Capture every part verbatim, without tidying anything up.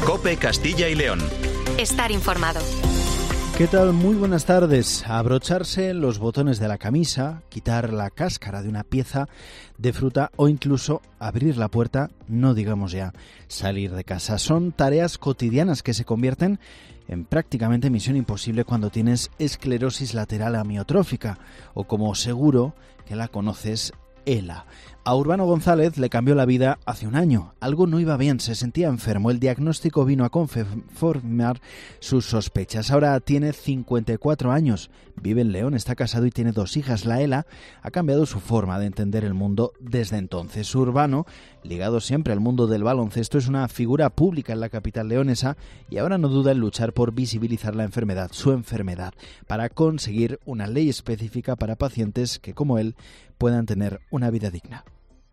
COPE Castilla y León. Estar informado. ¿Qué tal? Muy buenas tardes. Abrocharse los botones de la camisa, quitar la cáscara de una pieza de fruta o incluso abrir la puerta, no digamos ya salir de casa. Son tareas cotidianas que se convierten en prácticamente misión imposible cuando tienes esclerosis lateral amiotrófica o, como seguro que la conoces, ELA. A Urbano González le cambió la vida hace un año. Algo no iba bien, se sentía enfermo. El diagnóstico vino a confirmar sus sospechas. Ahora tiene cincuenta y cuatro años, vive en León, está casado y tiene dos hijas. La ELA ha cambiado su forma de entender el mundo desde entonces. Urbano, ligado siempre al mundo del baloncesto, es una figura pública en la capital leonesa y ahora no duda en luchar por visibilizar la enfermedad, su enfermedad, para conseguir una ley específica para pacientes que, como él, puedan tener una vida digna.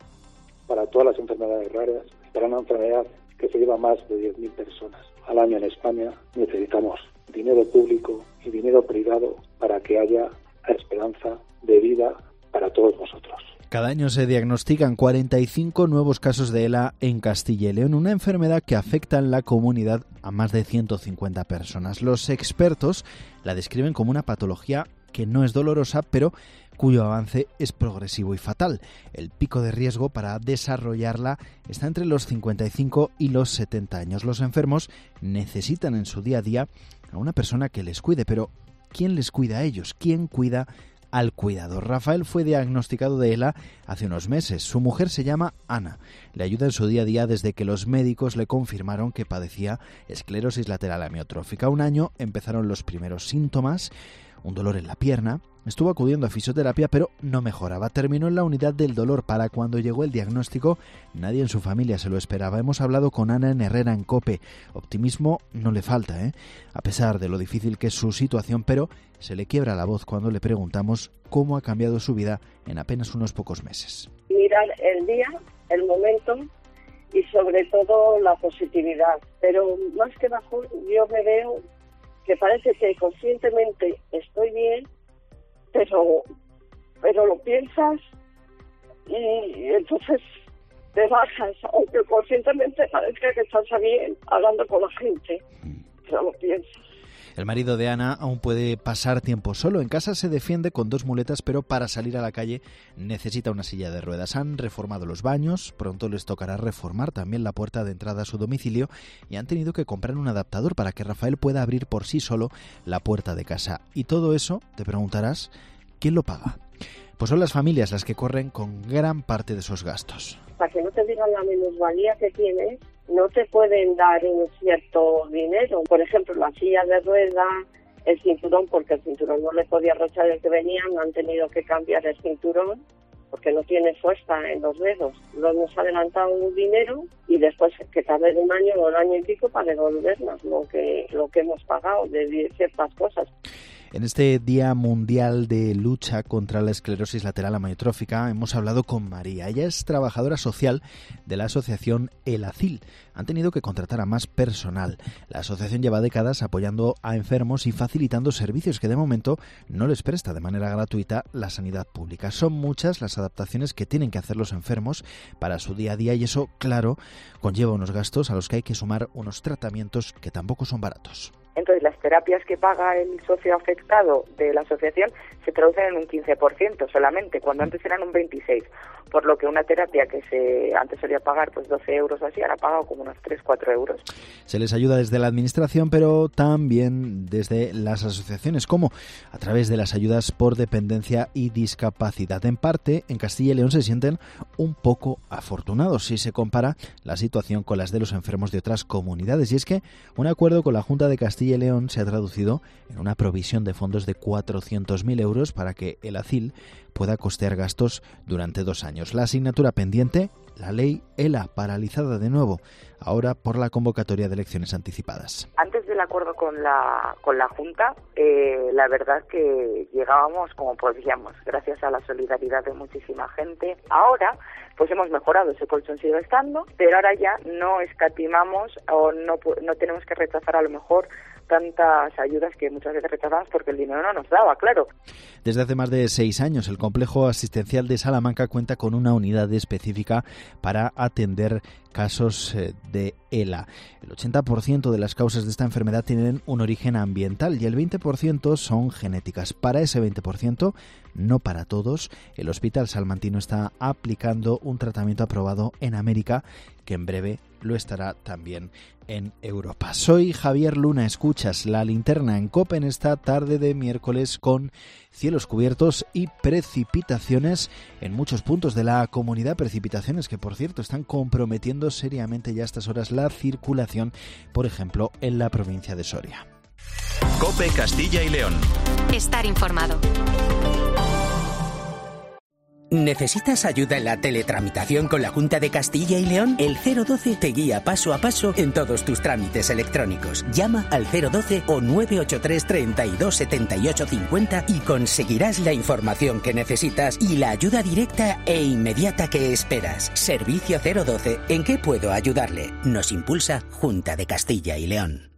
Para todas las enfermedades raras, para una enfermedad que se lleva más de diez mil personas al año en España, necesitamos dinero público y dinero privado para que haya esperanza de vida para todos nosotros. Cada año se diagnostican cuarenta y cinco nuevos casos de ELA en Castilla y León, una enfermedad que afecta en la comunidad a más de ciento cincuenta personas. Los expertos la describen como una patología que no es dolorosa, pero cuyo avance es progresivo y fatal. El pico de riesgo para desarrollarla está entre los cincuenta y cinco y los setenta años. Los enfermos necesitan en su día a día a una persona que les cuide, pero ¿quién les cuida a ellos? ¿Quién cuida al cuidador? Rafael fue diagnosticado de ELA hace unos meses. Su mujer se llama Ana. Le ayuda en su día a día desde que los médicos le confirmaron que padecía esclerosis lateral amiotrófica. Un año empezaron los primeros síntomas, un dolor en la pierna. Estuvo acudiendo a fisioterapia, pero no mejoraba. Terminó en la unidad del dolor. Para cuando llegó el diagnóstico, nadie en su familia se lo esperaba. Hemos hablado con Ana en Herrera, en COPE. Optimismo no le falta, ¿eh? A pesar de lo difícil que es su situación, pero se le quiebra la voz cuando le preguntamos cómo ha cambiado su vida en apenas unos pocos meses. Mirar el día, el momento y sobre todo la positividad. Pero más que bajo, yo me veo que parece que conscientemente estoy bien, pero pero lo piensas y entonces te bajas, aunque conscientemente parezca que estás bien hablando con la gente, pero lo piensas. El marido de Ana aún puede pasar tiempo solo. En casa se defiende con dos muletas, pero para salir a la calle necesita una silla de ruedas. Han reformado los baños, pronto les tocará reformar también la puerta de entrada a su domicilio y han tenido que comprar un adaptador para que Rafael pueda abrir por sí solo la puerta de casa. Y todo eso, te preguntarás, ¿quién lo paga? Pues son las familias las que corren con gran parte de esos gastos. Para que no te digan la minusvalía que tienes, no te pueden dar un cierto dinero. Por ejemplo, la silla de rueda, el cinturón, porque el cinturón no le podía arrochar el que venía, no han tenido que cambiar el cinturón porque no tiene fuerza en los dedos. Lo hemos adelantado un dinero y después que tarde un año o un año y pico para devolvernos lo que, lo que hemos pagado de ciertas cosas. En este Día Mundial de Lucha contra la Esclerosis Lateral Amiotrófica hemos hablado con María. Ella es trabajadora social de la asociación ELACIL. Han tenido que contratar a más personal. La asociación lleva décadas apoyando a enfermos y facilitando servicios que de momento no les presta de manera gratuita la sanidad pública. Son muchas las adaptaciones que tienen que hacer los enfermos para su día a día y eso, claro, conlleva unos gastos a los que hay que sumar unos tratamientos que tampoco son baratos. Entonces, las terapias que paga el socio afectado de la asociación se traducen en un quince por ciento solamente, cuando antes eran un veintiséis por ciento. Por lo que una terapia que se antes solía pagar pues doce euros o así, ahora ha pagado como unos tres cuatro euros. Se les ayuda desde la administración, pero también desde las asociaciones, como a través de las ayudas por dependencia y discapacidad. En parte, en Castilla y León se sienten un poco afortunados si se compara la situación con las de los enfermos de otras comunidades. Y es que un acuerdo con la Junta de Castilla y León se ha traducido en una provisión de fondos de cuatrocientos mil euros para que el ACIL pueda costear gastos durante dos años. La asignatura pendiente, la ley ELA, paralizada de nuevo, ahora por la convocatoria de elecciones anticipadas. Antes del acuerdo con la con la Junta, eh, la verdad que llegábamos como podíamos, gracias a la solidaridad de muchísima gente. Ahora, pues hemos mejorado, ese colchón sigue estando, pero ahora ya no escatimamos o no, no tenemos que rechazar a lo mejor tantas ayudas que muchas veces rechazamos porque el dinero no nos daba, claro. Desde hace más de seis años, el complejo asistencial de Salamanca cuenta con una unidad específica para atender casos de ELA. El ochenta por ciento de las causas de esta enfermedad tienen un origen ambiental y el veinte por ciento son genéticas. Para ese veinte por ciento, no para todos, el Hospital Salmantino está aplicando un tratamiento aprobado en América que en breve lo estará también en Europa. Soy Javier Luna, escuchas La Linterna en COPE en esta tarde de miércoles con cielos cubiertos y precipitaciones en muchos puntos de la comunidad, precipitaciones que por cierto están comprometiendo seriamente ya a estas horas la circulación, por ejemplo en la provincia de Soria. COPE Castilla y León. Estar informado. ¿Necesitas ayuda en la teletramitación con la Junta de Castilla y León? El cero doce te guía paso a paso en todos tus trámites electrónicos. Llama al cero doce o nueve ocho tres, treinta y dos, setenta y ocho, cincuenta y conseguirás la información que necesitas y la ayuda directa e inmediata que esperas. Servicio cero doce. ¿En qué puedo ayudarle? Nos impulsa Junta de Castilla y León.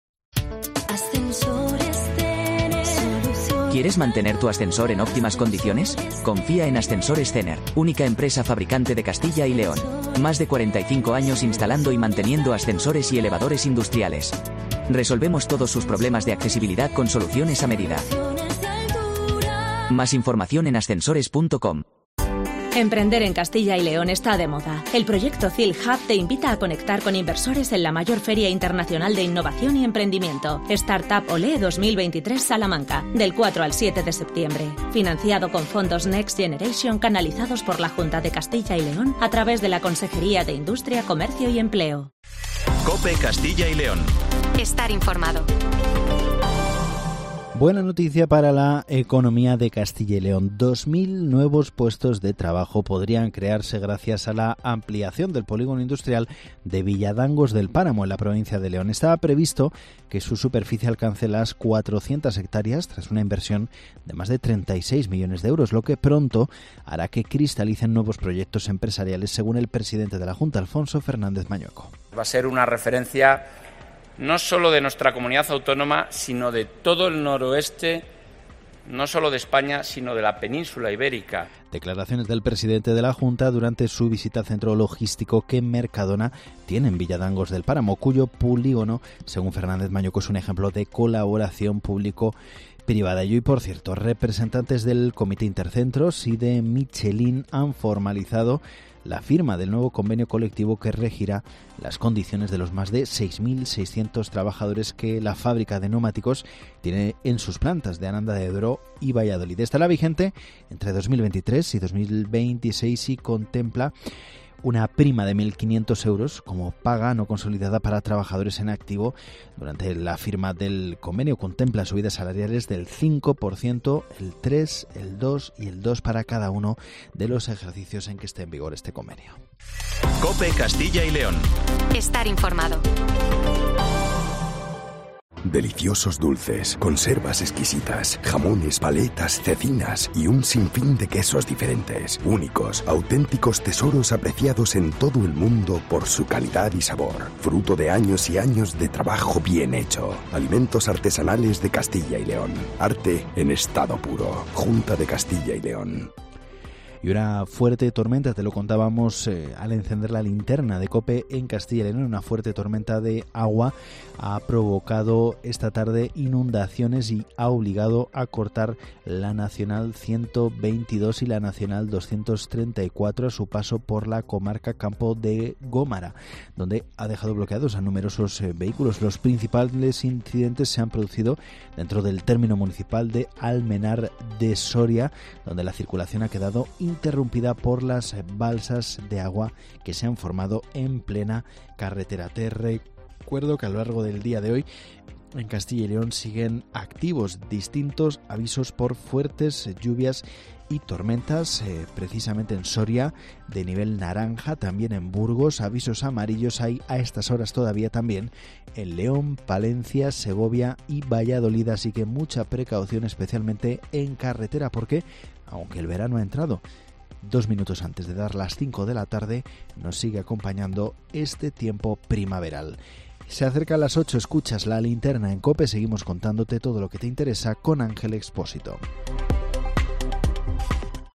¿Quieres mantener tu ascensor en óptimas condiciones? Confía en Ascensores Cener, única empresa fabricante de Castilla y León. Más de cuarenta y cinco años instalando y manteniendo ascensores y elevadores industriales. Resolvemos todos sus problemas de accesibilidad con soluciones a medida. Más información en ascensores punto com. Emprender en Castilla y León está de moda. El proyecto C I L Hub te invita a conectar con inversores en la mayor feria internacional de innovación y emprendimiento, Startup Olé dos mil veintitrés Salamanca, del cuatro al siete de septiembre. Financiado con fondos Next Generation canalizados por la Junta de Castilla y León a través de la Consejería de Industria, Comercio y Empleo. COPE Castilla y León. Estar informado. Buena noticia para la economía de Castilla y León. dos mil nuevos puestos de trabajo podrían crearse gracias a la ampliación del polígono industrial de Villadangos del Páramo en la provincia de León. Estaba previsto que su superficie alcance las cuatrocientas hectáreas tras una inversión de más de treinta y seis millones de euros, lo que pronto hará que cristalicen nuevos proyectos empresariales, según el presidente de la Junta, Alfonso Fernández Mañueco. Va a ser una referencia no solo de nuestra comunidad autónoma, sino de todo el noroeste, no solo de España, sino de la península ibérica. Declaraciones del presidente de la Junta durante su visita al centro logístico que Mercadona tiene en Villadangos del Páramo, cuyo polígono, según Fernández Mañueco, es un ejemplo de colaboración público-privada. Y hoy, por cierto, representantes del Comité Intercentros y de Michelin han formalizado la firma del nuevo convenio colectivo que regirá las condiciones de los más de seis mil seiscientos trabajadores que la fábrica de neumáticos tiene en sus plantas de Aranda de Duero y Valladolid. Estará vigente entre dos mil veintitrés y dos mil veintiséis y contempla una prima de mil quinientos euros como paga no consolidada para trabajadores en activo. Durante la firma del convenio contempla subidas salariales del cinco por ciento, el tres por ciento, el dos por ciento y el dos por ciento para cada uno de los ejercicios en que esté en vigor este convenio. COPE Castilla y León. Estar informado. Deliciosos dulces, conservas exquisitas, jamones, paletas, cecinas y un sinfín de quesos diferentes, únicos, auténticos tesoros apreciados en todo el mundo por su calidad y sabor, fruto de años y años de trabajo bien hecho. Alimentos artesanales de Castilla y León. Arte en estado puro. Junta de Castilla y León. Y una fuerte tormenta, te lo contábamos eh, al encender la linterna de COPE en Castilla y León, una fuerte tormenta de agua ha provocado esta tarde inundaciones y ha obligado a cortar la Nacional ciento veintidós y la Nacional doscientos treinta y cuatro a su paso por la comarca Campo de Gómara, donde ha dejado bloqueados a numerosos eh, vehículos. Los principales incidentes se han producido dentro del término municipal de Almenar de Soria, donde la circulación ha quedado interrumpida por las balsas de agua que se han formado en plena carretera. Te recuerdo que a lo largo del día de hoy en Castilla y León siguen activos distintos avisos por fuertes lluvias y tormentas, eh, precisamente en Soria de nivel naranja, también en Burgos, avisos amarillos hay a estas horas todavía también en León, Palencia, Segovia y Valladolid, así que mucha precaución especialmente en carretera porque aunque el verano ha entrado dos minutos antes de dar las cinco de la tarde, nos sigue acompañando este tiempo primaveral. Se acerca a las ocho, escuchas La Linterna en COPE, seguimos contándote todo lo que te interesa con Ángel Expósito.